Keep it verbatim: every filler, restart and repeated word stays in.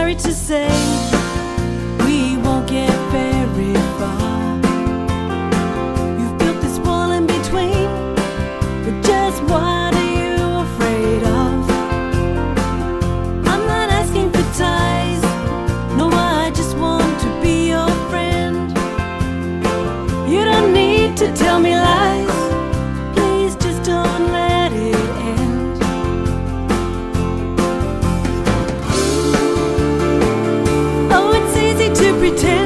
sorry to say we won't get very far. You've built this wall in between, but just what are you afraid of? I'm not asking for ties, no, I just want to be your friend. You don't need to tell me lies, please just don't let it end. Oh, it's easy to pretend